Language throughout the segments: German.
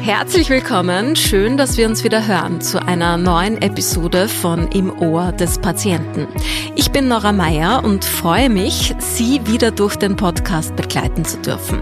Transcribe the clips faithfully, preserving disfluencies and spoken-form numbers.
Herzlich willkommen, schön, dass wir uns wieder hören zu einer neuen Episode von Im Ohr des Patienten. Ich bin Nora Meyer und freue mich, Sie wieder durch den Podcast begleiten zu dürfen.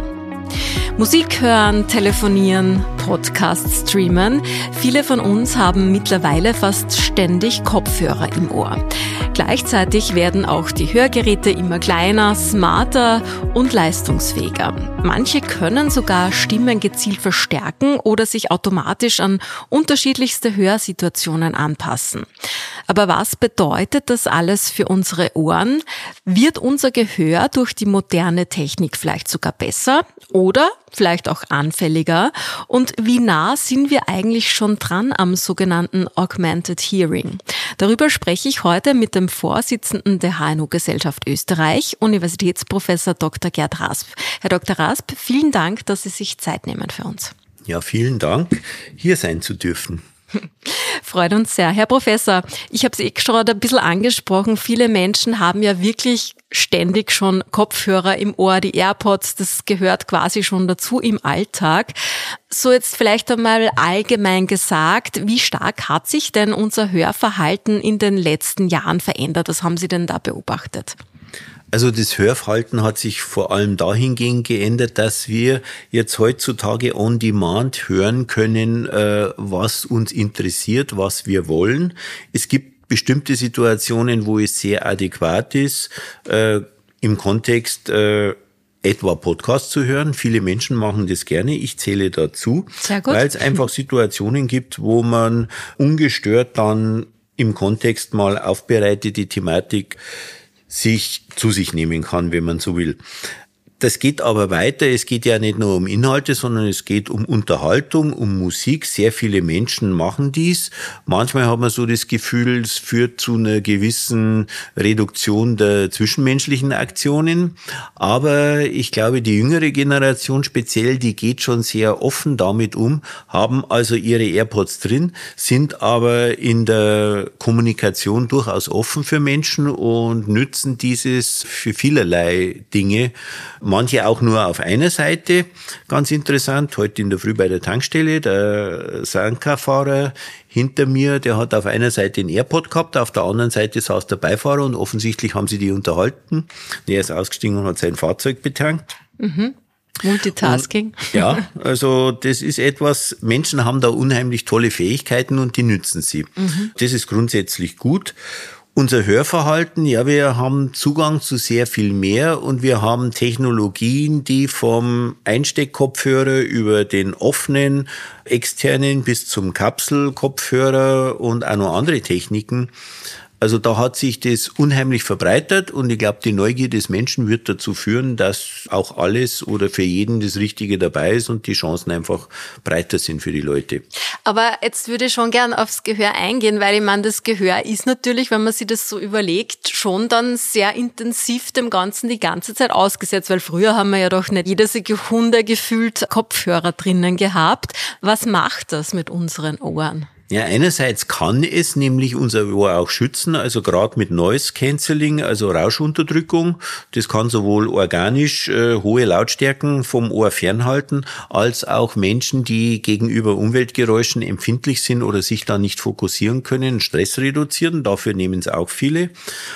Musik hören, telefonieren, Podcast streamen. Viele von uns haben mittlerweile fast ständig Kopfhörer im Ohr. Gleichzeitig werden auch die Hörgeräte immer kleiner, smarter und leistungsfähiger. Manche können sogar Stimmen gezielt verstärken oder sich automatisch an unterschiedlichste Hörsituationen anpassen. Aber was bedeutet das alles für unsere Ohren? Wird unser Gehör durch die moderne Technik vielleicht sogar besser oder vielleicht auch anfälliger? Und wie nah sind wir eigentlich schon dran am sogenannten Augmented Hearing? Darüber spreche ich heute mit dem Vorsitzenden der H N O-Gesellschaft Österreich, Universitätsprofessor Doktor Gerd Rasp. Herr Doktor Rasp, vielen Dank, dass Sie sich Zeit nehmen für uns. Ja, vielen Dank, hier sein zu dürfen. Freut uns sehr. Herr Professor, ich habe es eh gerade ein bisschen angesprochen, viele Menschen haben ja wirklich ständig schon Kopfhörer im Ohr, die AirPods, das gehört quasi schon dazu im Alltag. So jetzt vielleicht einmal allgemein gesagt, wie stark hat sich denn unser Hörverhalten in den letzten Jahren verändert? Was haben Sie denn da beobachtet? Also das Hörverhalten hat sich vor allem dahingehend geändert, dass wir jetzt heutzutage on demand hören können, äh, was uns interessiert, was wir wollen. Es gibt bestimmte Situationen, wo es sehr adäquat ist, äh, im Kontext äh, etwa Podcasts zu hören. Viele Menschen machen das gerne, ich zähle dazu, weil es einfach Situationen gibt, wo man ungestört dann im Kontext mal aufbereitete Thematik sich zu sich nehmen kann, wenn man so will. Das geht aber weiter. Es geht ja nicht nur um Inhalte, sondern es geht um Unterhaltung, um Musik. Sehr viele Menschen machen dies. Manchmal hat man so das Gefühl, es führt zu einer gewissen Reduktion der zwischenmenschlichen Aktionen. Aber ich glaube, die jüngere Generation speziell, die geht schon sehr offen damit um, haben also ihre AirPods drin, sind aber in der Kommunikation durchaus offen für Menschen und nützen dieses für vielerlei Dinge. Manche auch nur auf einer Seite. Ganz interessant, heute in der Früh bei der Tankstelle, der Sanka-Fahrer hinter mir, der hat auf einer Seite einen AirPod gehabt, auf der anderen Seite saß der Beifahrer und offensichtlich haben sie die unterhalten. Der ist ausgestiegen und hat sein Fahrzeug betankt. Mhm. Multitasking. Und, ja, also das ist etwas, Menschen haben da unheimlich tolle Fähigkeiten und die nützen sie. Mhm. Das ist grundsätzlich gut. Unser Hörverhalten, ja, wir haben Zugang zu sehr viel mehr und wir haben Technologien, die vom Einsteckkopfhörer über den offenen, externen bis zum Kapselkopfhörer und auch noch andere Techniken. Also da hat sich das unheimlich verbreitert und ich glaube, die Neugier des Menschen wird dazu führen, dass auch alles oder für jeden das Richtige dabei ist und die Chancen einfach breiter sind für die Leute. Aber jetzt würde ich schon gern aufs Gehör eingehen, weil ich meine, das Gehör ist natürlich, wenn man sich das so überlegt, schon dann sehr intensiv dem Ganzen die ganze Zeit ausgesetzt, weil früher haben wir ja doch nicht jede Sekunde gefühlt Kopfhörer drinnen gehabt. Was macht das mit unseren Ohren? Ja, einerseits kann es nämlich unser Ohr auch schützen, also gerade mit Noise Cancelling, also Rauschunterdrückung. Das kann sowohl organisch äh, hohe Lautstärken vom Ohr fernhalten, als auch Menschen, die gegenüber Umweltgeräuschen empfindlich sind oder sich da nicht fokussieren können, Stress reduzieren. Dafür nehmen es auch viele.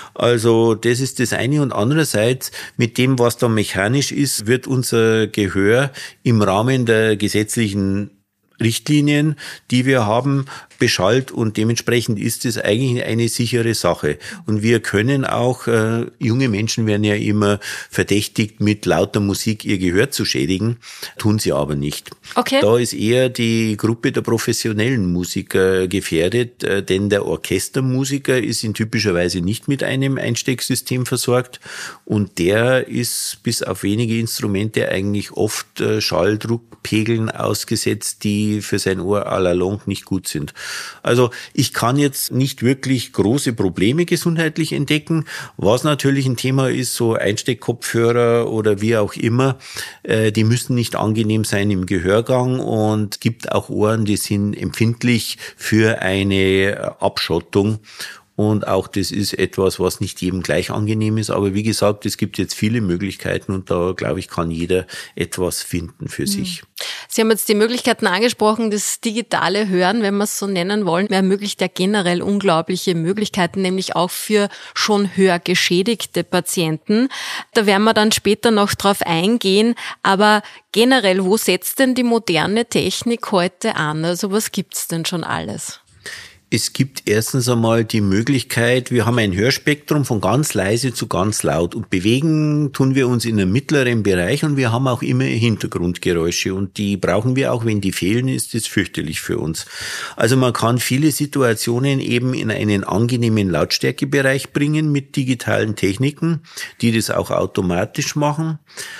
Also das ist das eine. Und andererseits, mit dem, was da mechanisch ist, wird unser Gehör im Rahmen der gesetzlichen Richtlinien, die wir haben, beschallt und dementsprechend ist es eigentlich eine sichere Sache. Und wir können auch, äh, junge Menschen werden ja immer verdächtigt, mit lauter Musik ihr Gehör zu schädigen, tun sie aber nicht. Okay. Da ist eher die Gruppe der professionellen Musiker gefährdet, äh, denn der Orchestermusiker ist in typischer Weise nicht mit einem Einstecksystem versorgt und der ist bis auf wenige Instrumente eigentlich oft äh, Schalldruckpegeln ausgesetzt, die für sein Ohr à la longue nicht gut sind. Also ich kann jetzt nicht wirklich große Probleme gesundheitlich entdecken. Was natürlich ein Thema ist, so Einsteckkopfhörer oder wie auch immer, äh, die müssen nicht angenehm sein im Gehörgang und gibt auch Ohren, die sind empfindlich für eine Abschottung. Und auch das ist etwas, was nicht jedem gleich angenehm ist. Aber wie gesagt, es gibt jetzt viele Möglichkeiten und da, glaube ich, kann jeder etwas finden für mhm. sich. Sie haben jetzt die Möglichkeiten angesprochen, das digitale Hören, wenn wir es so nennen wollen, ermöglicht ja generell unglaubliche Möglichkeiten, nämlich auch für schon hörgeschädigte Patienten. Da werden wir dann später noch drauf eingehen. Aber generell, wo setzt denn die moderne Technik heute an? Also was gibt's denn schon alles? Es gibt erstens einmal die Möglichkeit, wir haben ein Hörspektrum von ganz leise zu ganz laut und bewegen tun wir uns in einem mittleren Bereich und wir haben auch immer Hintergrundgeräusche und die brauchen wir auch, wenn die fehlen, ist das fürchterlich für uns. Also man kann viele Situationen eben in einen angenehmen Lautstärkebereich bringen mit digitalen Techniken, die das auch automatisch machen.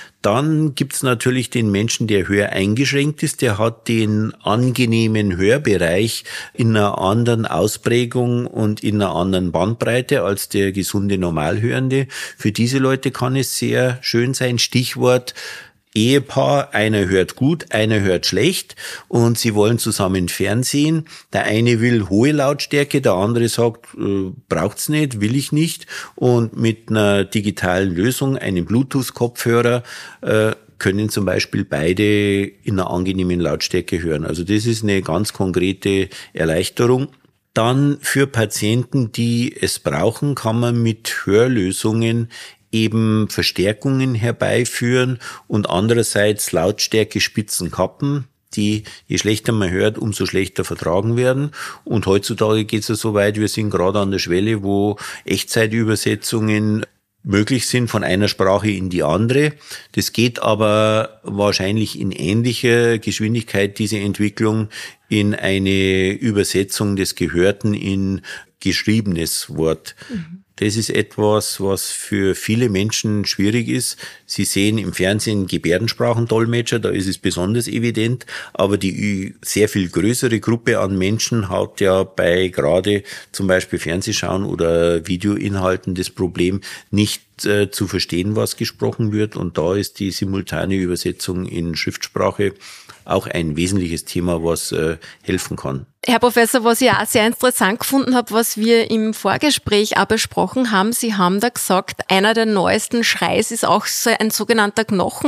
Dann gibt's natürlich den Menschen, der höreingeschränkt ist, der hat den angenehmen Hörbereich in einer anderen Ausprägung und in einer anderen Bandbreite als der gesunde Normalhörende. Für diese Leute kann es sehr schön sein. Stichwort Ehepaar, einer hört gut, einer hört schlecht und sie wollen zusammen Fernsehen. Der eine will hohe Lautstärke, der andere sagt, äh, braucht's nicht, will ich nicht. Und mit einer digitalen Lösung, einem Bluetooth-Kopfhörer, äh, können zum Beispiel beide in einer angenehmen Lautstärke hören. Also das ist eine ganz konkrete Erleichterung. Dann für Patienten, die es brauchen, kann man mit Hörlösungen eben Verstärkungen herbeiführen und andererseits Lautstärke-Spitzenkappen, die je schlechter man hört, umso schlechter vertragen werden. Und heutzutage geht es ja so weit, wir sind gerade an der Schwelle, wo Echtzeitübersetzungen möglich sind von einer Sprache in die andere. Das geht aber wahrscheinlich in ähnlicher Geschwindigkeit, diese Entwicklung, in eine Übersetzung des Gehörten in geschriebenes Wort. Mhm. Das ist etwas, was für viele Menschen schwierig ist. Sie sehen im Fernsehen Gebärdensprachendolmetscher, da ist es besonders evident. Aber die sehr viel größere Gruppe an Menschen hat ja bei gerade zum Beispiel Fernsehschauen oder Videoinhalten das Problem, nicht äh, zu verstehen, was gesprochen wird. Und da ist die simultane Übersetzung in Schriftsprache auch ein wesentliches Thema, was äh, helfen kann. Herr Professor, was ich auch sehr interessant gefunden habe, was wir im Vorgespräch auch besprochen haben, Sie haben da gesagt, einer der neuesten Schreis ist auch so ein sogenannter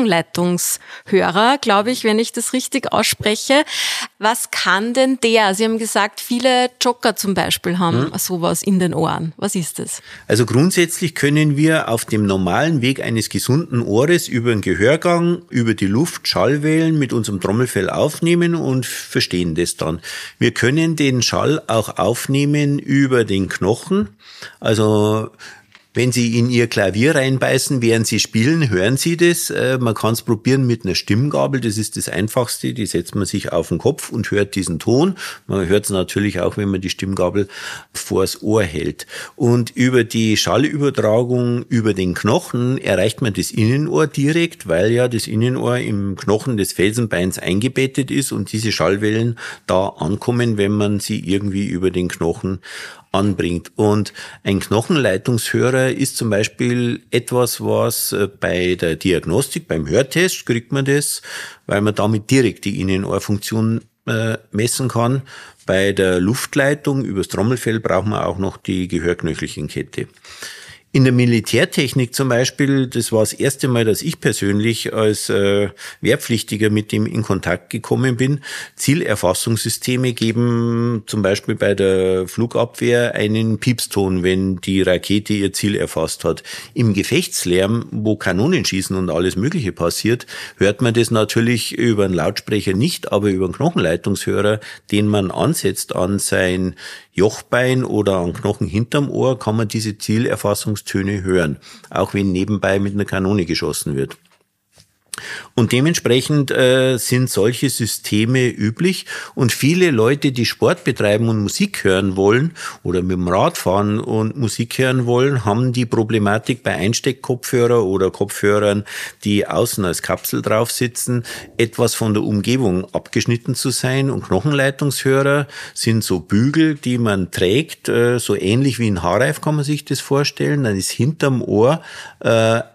Knochenleitungshörer, glaube ich, wenn ich das richtig ausspreche. Was kann denn der? Sie haben gesagt, viele Jogger zum Beispiel haben hm. sowas in den Ohren. Was ist das? Also grundsätzlich können wir auf dem normalen Weg eines gesunden Ohres über den Gehörgang, über die Luft Schallwellen mit unserem Trommelfell aufnehmen und verstehen das dann. Wir können den Schall auch aufnehmen über den Knochen. Also wenn Sie in Ihr Klavier reinbeißen, während Sie spielen, hören Sie das. Man kann es probieren mit einer Stimmgabel, das ist das Einfachste. Die setzt man sich auf den Kopf und hört diesen Ton. Man hört es natürlich auch, wenn man die Stimmgabel vors Ohr hält. Und über die Schallübertragung über den Knochen erreicht man das Innenohr direkt, weil ja das Innenohr im Knochen des Felsenbeins eingebettet ist und diese Schallwellen da ankommen, wenn man sie irgendwie über den Knochen anbringt. Und ein Knochenleitungshörer ist zum Beispiel etwas, was bei der Diagnostik, beim Hörtest kriegt man das, weil man damit direkt die Innenohrfunktion äh, messen kann. Bei der Luftleitung übers Trommelfell braucht man auch noch die Gehörknöchelchenkette. In der Militärtechnik zum Beispiel, das war das erste Mal, dass ich persönlich als äh, Wehrpflichtiger mit dem in Kontakt gekommen bin. Zielerfassungssysteme geben zum Beispiel bei der Flugabwehr einen Piepston, wenn die Rakete ihr Ziel erfasst hat. Im Gefechtslärm, wo Kanonen schießen und alles Mögliche passiert, hört man das natürlich über einen Lautsprecher nicht, aber über einen Knochenleitungshörer, den man ansetzt an sein Jochbein oder an Knochen hinterm Ohr, kann man diese Zielerfassungstöne hören, auch wenn nebenbei mit einer Kanone geschossen wird. Und dementsprechend äh, sind solche Systeme üblich und viele Leute, die Sport betreiben und Musik hören wollen oder mit dem Rad fahren und Musik hören wollen, haben die Problematik bei Einsteckkopfhörer oder Kopfhörern, die außen als Kapsel drauf sitzen, etwas von der Umgebung abgeschnitten zu sein. Und Knochenleitungshörer sind so Bügel, die man trägt, äh, so ähnlich wie ein Haarreif kann man sich das vorstellen. Dann ist hinterm Ohr äh,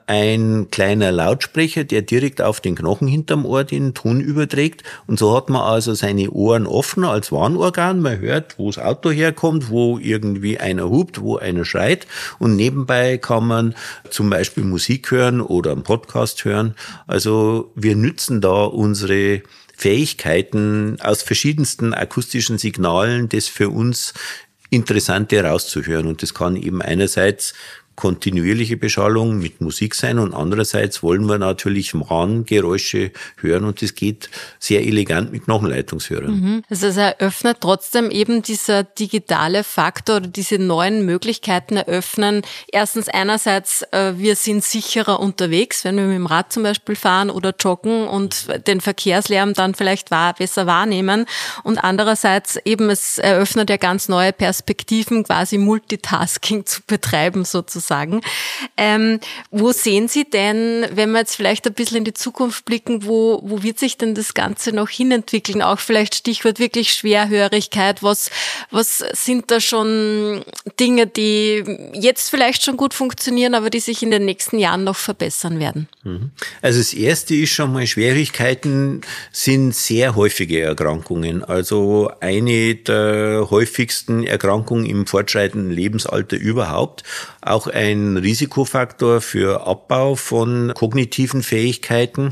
ein kleiner Lautsprecher, der direkt auf den Knochen hinterm Ohr den Ton überträgt. Und so hat man also seine Ohren offen als Warnorgan. Man hört, wo das Auto herkommt, wo irgendwie einer hupt, wo einer schreit. Und nebenbei kann man zum Beispiel Musik hören oder einen Podcast hören. Also wir nützen da unsere Fähigkeiten aus verschiedensten akustischen Signalen, das für uns Interessante rauszuhören. Und das kann eben einerseits kontinuierliche Beschallung mit Musik sein und andererseits wollen wir natürlich Warngeräusche hören und das geht sehr elegant mit Knochenleitungshörern. Mhm. Also es eröffnet trotzdem eben dieser digitale Faktor oder diese neuen Möglichkeiten eröffnen. Erstens einerseits, äh, wir sind sicherer unterwegs, wenn wir mit dem Rad zum Beispiel fahren oder joggen und den Verkehrslärm dann vielleicht wahr, besser wahrnehmen und andererseits eben, es eröffnet ja ganz neue Perspektiven, quasi Multitasking zu betreiben sozusagen. Sagen. Ähm, wo sehen Sie denn, wenn wir jetzt vielleicht ein bisschen in die Zukunft blicken, wo, wo wird sich denn das Ganze noch hinentwickeln? Auch vielleicht Stichwort wirklich Schwerhörigkeit. Was, was sind da schon Dinge, die jetzt vielleicht schon gut funktionieren, aber die sich in den nächsten Jahren noch verbessern werden? Also das Erste ist schon mal, Schwierigkeiten sind sehr häufige Erkrankungen. Also eine der häufigsten Erkrankungen im fortschreitenden Lebensalter überhaupt. Auch ein Risikofaktor für Abbau von kognitiven Fähigkeiten,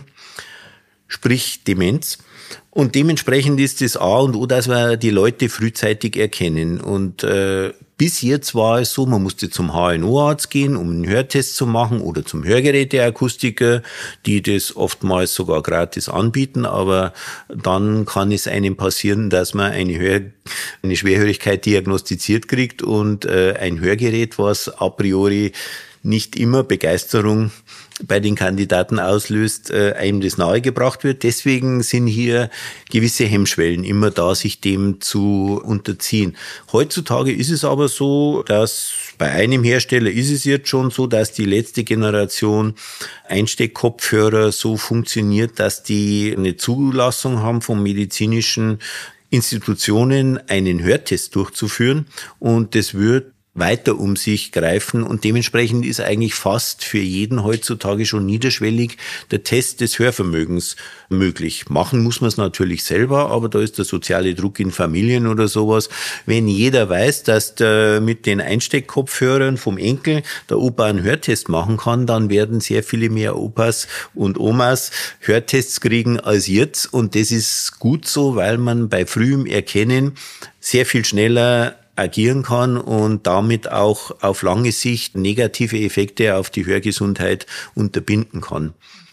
sprich Demenz. Und dementsprechend ist das A und O, dass wir die Leute frühzeitig erkennen. Und äh, bis jetzt war es so, man musste zum H N O-Arzt gehen, um einen Hörtest zu machen oder zum Hörgeräteakustiker, die das oftmals sogar gratis anbieten. Aber dann kann es einem passieren, dass man eine, Hör eine Schwerhörigkeit diagnostiziert kriegt und äh, ein Hörgerät, was a priori nicht immer Begeisterung bei den Kandidaten auslöst, äh, einem das nahegebracht wird. Deswegen sind hier gewisse Hemmschwellen immer da, sich dem zu unterziehen. Heutzutage ist es aber so, dass bei einem Hersteller ist es jetzt schon so, dass die letzte Generation Einsteckkopfhörer so funktioniert, dass die eine Zulassung haben vom medizinischen Institutionen, einen Hörtest durchzuführen. Und das wird weiter um sich greifen und dementsprechend ist eigentlich fast für jeden heutzutage schon niederschwellig der Test des Hörvermögens möglich. Machen muss man es natürlich selber, aber da ist der soziale Druck in Familien oder sowas. Wenn jeder weiß, dass der mit den Einsteckkopfhörern vom Enkel der Opa einen Hörtest machen kann, dann werden sehr viele mehr Opas und Omas Hörtests kriegen als jetzt und das ist gut so, weil man bei frühem Erkennen sehr viel schneller agieren kann und damit auch auf lange Sicht negative Effekte auf die Hörgesundheit unterbinden kann.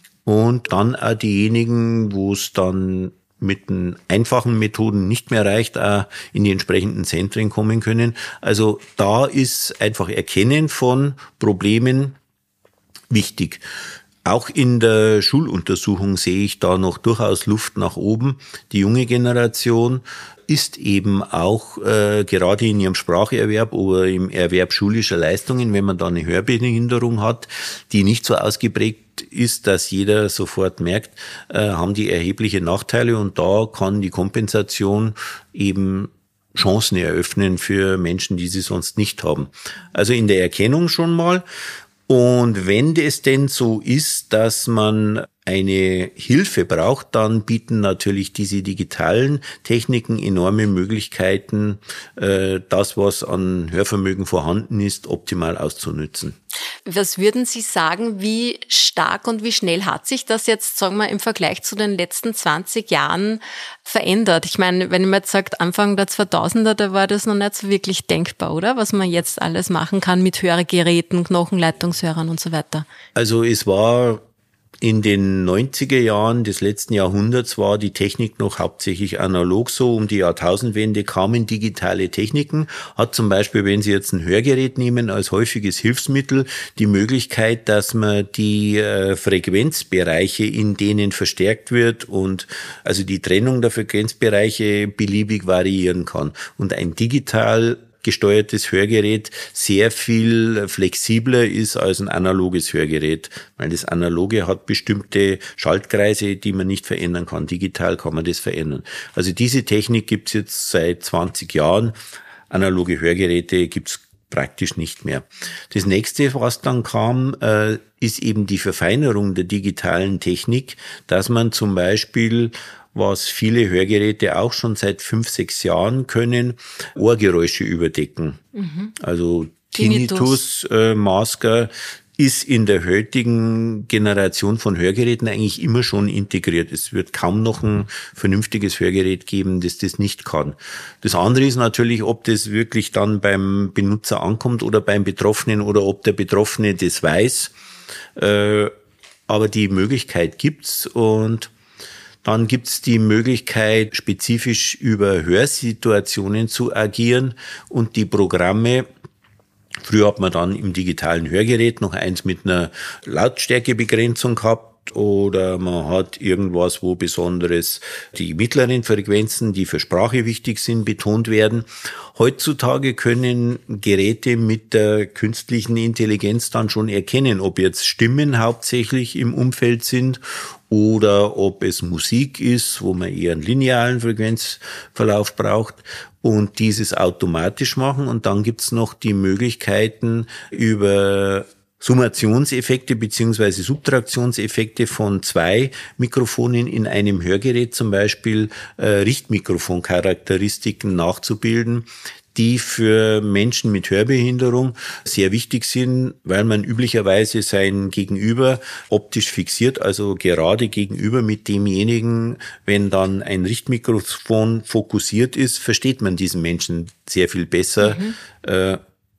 Und dann auch diejenigen, wo es dann mit den einfachen Methoden nicht mehr reicht, auch in die entsprechenden Zentren kommen können. Also da ist einfach Erkennen von Problemen wichtig. Auch in der Schuluntersuchung sehe ich da noch durchaus Luft nach oben. Die junge Generation ist eben auch äh, gerade in ihrem Spracherwerb oder im Erwerb schulischer Leistungen, wenn man da eine Hörbehinderung hat, die nicht so ausgeprägt ist, dass jeder sofort merkt, äh, haben die erhebliche Nachteile und da kann die Kompensation eben Chancen eröffnen für Menschen, die sie sonst nicht haben. Also in der Erkennung schon mal. Und wenn es denn so ist, dass man eine Hilfe braucht, dann bieten natürlich diese digitalen Techniken enorme Möglichkeiten, das, was an Hörvermögen vorhanden ist, optimal auszunützen. Was würden Sie sagen, wie stark und wie schnell hat sich das jetzt, sagen wir, im Vergleich zu den letzten zwanzig Jahren verändert? Ich meine, wenn man jetzt sagt, Anfang der zweitausender, da war das noch nicht so wirklich denkbar, oder? Was man jetzt alles machen kann mit Hörgeräten, Knochenleitungshörern und so weiter. Also es war in den neunziger Jahren des letzten Jahrhunderts war die Technik noch hauptsächlich analog. So um die Jahrtausendwende kamen digitale Techniken. Hat zum Beispiel, wenn Sie jetzt ein Hörgerät nehmen als häufiges Hilfsmittel, die Möglichkeit, dass man die äh, Frequenzbereiche, in denen verstärkt wird und also die Trennung der Frequenzbereiche beliebig variieren kann. Und ein digital gesteuertes Hörgerät sehr viel flexibler ist als ein analoges Hörgerät, weil das Analoge hat bestimmte Schaltkreise, die man nicht verändern kann. Digital kann man das verändern. Also diese Technik gibt's jetzt seit zwanzig Jahren. Analoge Hörgeräte gibt's praktisch nicht mehr. Das nächste, was dann kam, äh, ist eben die Verfeinerung der digitalen Technik, dass man zum Beispiel, was viele Hörgeräte auch schon seit fünf, sechs Jahren können, Ohrgeräusche überdecken. Mhm. Also Tinnitus, äh, Masker ist in der heutigen Generation von Hörgeräten eigentlich immer schon integriert. Es wird kaum noch ein vernünftiges Hörgerät geben, das das nicht kann. Das andere ist natürlich, ob das wirklich dann beim Benutzer ankommt oder beim Betroffenen oder ob der Betroffene das weiß. Äh, aber die Möglichkeit gibt's, und dann gibt's die Möglichkeit, spezifisch über Hörsituationen zu agieren und die Programme. Früher hat man dann im digitalen Hörgerät noch eins mit einer Lautstärkebegrenzung gehabt, oder man hat irgendwas, wo besonderes die mittleren Frequenzen, die für Sprache wichtig sind, betont werden. Heutzutage können Geräte mit der künstlichen Intelligenz dann schon erkennen, ob jetzt Stimmen hauptsächlich im Umfeld sind oder ob es Musik ist, wo man eher einen linearen Frequenzverlauf braucht, und dieses automatisch machen. Und dann gibt's noch die Möglichkeiten, über Summationseffekte beziehungsweise Subtraktionseffekte von zwei Mikrofonen in einem Hörgerät zum Beispiel äh, Richtmikrofoncharakteristiken nachzubilden, die für Menschen mit Hörbehinderung sehr wichtig sind, weil man üblicherweise sein Gegenüber optisch fixiert, also gerade gegenüber mit demjenigen. Wenn dann ein Richtmikrofon fokussiert ist, versteht man diesen Menschen sehr viel besser. Mhm. Äh,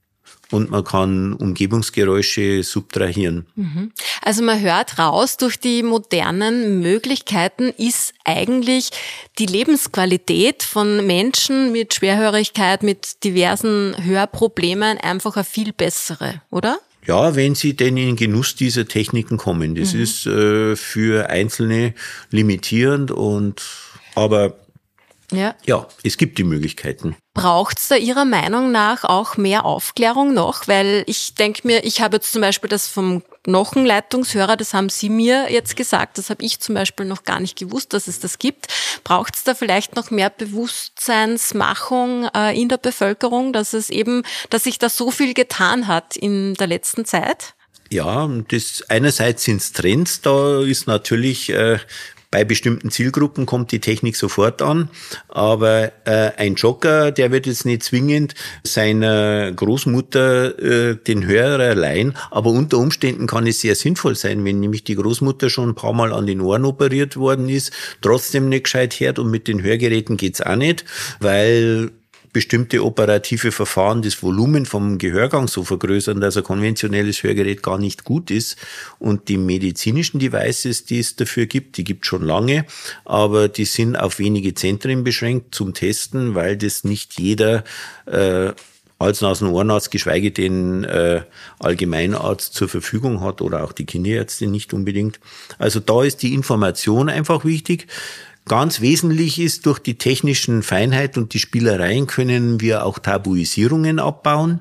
Und man kann Umgebungsgeräusche subtrahieren. Also man hört raus, durch die modernen Möglichkeiten ist eigentlich die Lebensqualität von Menschen mit Schwerhörigkeit, mit diversen Hörproblemen einfach eine viel bessere, oder? Ja, wenn sie denn in den Genuss dieser Techniken kommen. Das mhm. ist äh, für Einzelne limitierend, und aber ja. ja, es gibt die Möglichkeiten. Braucht es da Ihrer Meinung nach auch mehr Aufklärung noch? Weil ich denke mir, ich habe jetzt zum Beispiel das vom Knochenleitungshörer, das haben Sie mir jetzt gesagt, das habe ich zum Beispiel noch gar nicht gewusst, dass es das gibt. Braucht es da vielleicht noch mehr Bewusstseinsmachung äh, in der Bevölkerung, dass es eben, dass sich da so viel getan hat in der letzten Zeit? Ja, das einerseits sind es Trends, da ist natürlich äh, bei bestimmten Zielgruppen kommt die Technik sofort an, aber äh, ein Jogger, der wird jetzt nicht zwingend seiner Großmutter äh, den Hörer leihen, aber unter Umständen kann es sehr sinnvoll sein, wenn nämlich die Großmutter schon ein paar Mal an den Ohren operiert worden ist, trotzdem nicht gescheit hört, und mit den Hörgeräten geht's auch nicht, weil bestimmte operative Verfahren das Volumen vom Gehörgang so vergrößern, dass ein konventionelles Hörgerät gar nicht gut ist. Und die medizinischen Devices, die es dafür gibt, die gibt es schon lange, aber die sind auf wenige Zentren beschränkt zum Testen, weil das nicht jeder äh, als Nasen- und Ohrenarzt, geschweige denn äh, Allgemeinarzt zur Verfügung hat, oder auch die Kinderärzte nicht unbedingt. Also da ist die Information einfach wichtig. Ganz wesentlich ist, durch die technischen Feinheit und die Spielereien können wir auch Tabuisierungen abbauen.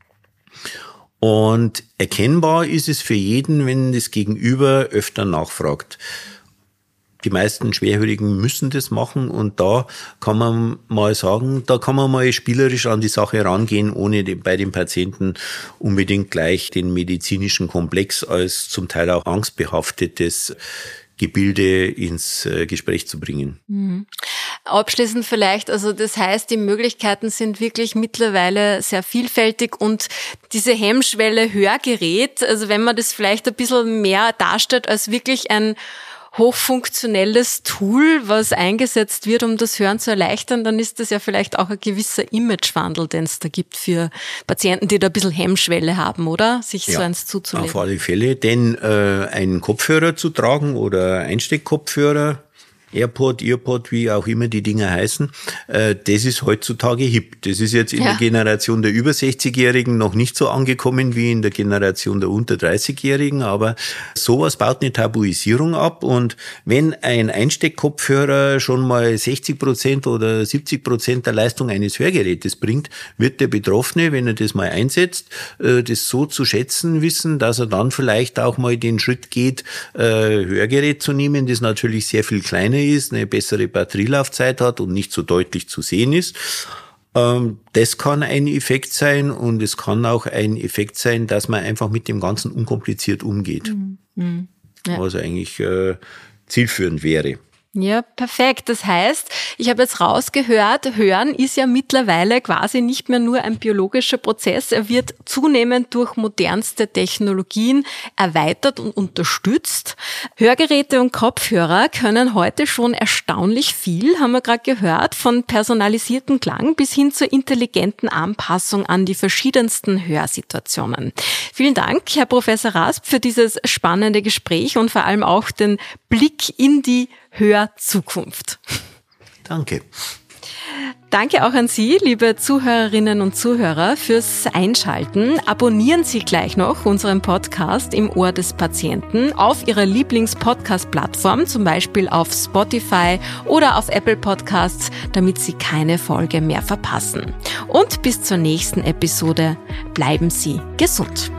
Und erkennbar ist es für jeden, wenn das Gegenüber öfter nachfragt. Die meisten Schwerhörigen müssen das machen, und da kann man mal sagen, da kann man mal spielerisch an die Sache rangehen, ohne bei den Patienten unbedingt gleich den medizinischen Komplex als zum Teil auch angstbehaftetes Gebilde ins Gespräch zu bringen. Mhm. Abschließend vielleicht, also das heißt, die Möglichkeiten sind wirklich mittlerweile sehr vielfältig, und diese Hemmschwelle Hörgerät, also wenn man das vielleicht ein bisschen mehr darstellt als wirklich ein hochfunktionelles Tool, was eingesetzt wird, um das Hören zu erleichtern, dann ist das ja vielleicht auch ein gewisser Imagewandel, den es da gibt für Patienten, die da ein bisschen Hemmschwelle haben, oder? Sich ja, so eins zuzulegen. Auf alle Fälle, denn äh, einen Kopfhörer zu tragen oder Einsteckkopfhörer, AirPod, Earpod, wie auch immer die Dinger heißen, äh, das ist heutzutage hip. Das ist jetzt in ja. der Generation der über sechzigjährigen noch nicht so angekommen wie in der Generation der unter dreißigjährigen, aber sowas baut eine Tabuisierung ab, und wenn ein Einsteckkopfhörer schon mal sechzig Prozent oder siebzig Prozent der Leistung eines Hörgerätes bringt, wird der Betroffene, wenn er das mal einsetzt, äh, das so zu schätzen wissen, dass er dann vielleicht auch mal den Schritt geht, äh, Hörgerät zu nehmen, das natürlich sehr viel kleiner ist, eine bessere Batterielaufzeit hat und nicht so deutlich zu sehen ist. Ähm, das kann ein Effekt sein und es kann auch ein Effekt sein, dass man einfach mit dem Ganzen unkompliziert umgeht. Mhm. Ja. Was eigentlich äh, zielführend wäre. Ja, perfekt. Das heißt, ich habe jetzt rausgehört, Hören ist ja mittlerweile quasi nicht mehr nur ein biologischer Prozess. Er wird zunehmend durch modernste Technologien erweitert und unterstützt. Hörgeräte und Kopfhörer können heute schon erstaunlich viel, haben wir gerade gehört, von personalisierten Klang bis hin zur intelligenten Anpassung an die verschiedensten Hörsituationen. Vielen Dank, Herr Professor Rasp, für dieses spannende Gespräch und vor allem auch den Blick in die Hörzukunft. Danke. Danke auch an Sie, liebe Zuhörerinnen und Zuhörer, fürs Einschalten. Abonnieren Sie gleich noch unseren Podcast im Ohr des Patienten auf Ihrer Lieblings-Podcast-Plattform, zum Beispiel auf Spotify oder auf Apple Podcasts, damit Sie keine Folge mehr verpassen. Und bis zur nächsten Episode bleiben Sie gesund.